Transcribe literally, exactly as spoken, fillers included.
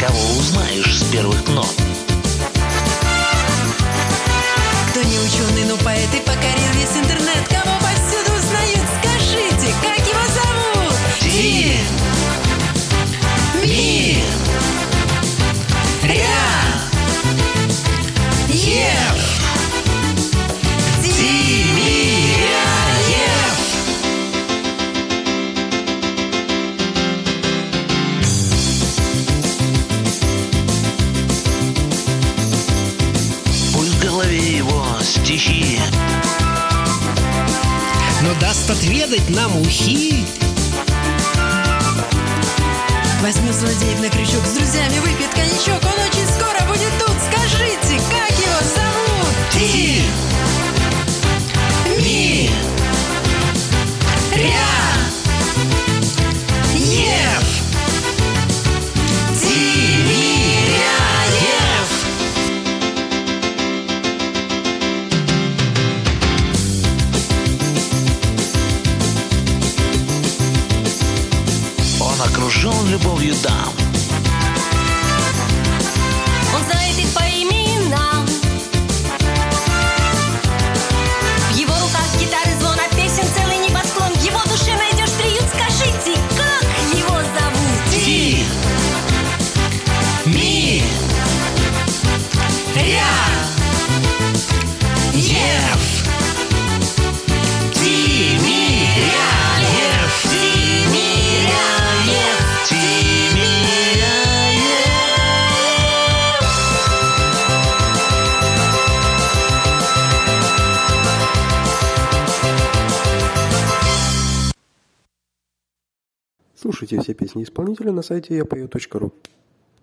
кого узнаешь с первых нот? Кто не ученый, но поэт и покорил весь интернет, кого повсюду узнают, скажите, как его зовут? Ти, ми, ря, ев. Тимиряев. Пусть в голове его стихи, но даст отведать нам ухи. Возьмет злодеев на крючок, с друзьями выпьет коньячок. Он очень скоро будет тут, скажите, как его зовут? Ти, ми, ря, ев. Тимиряев. Он окружен любовью дам. Он знает их по именам. В его руках гитары, звон от песен, целый небосклон. В его душе найдешь приют, скажите, как его зовут? Ти, ми, ря, ев. Тимиряев. Тимиряев. Тимиряев. Слушайте все песни исполнителя на сайте я пою точка ру.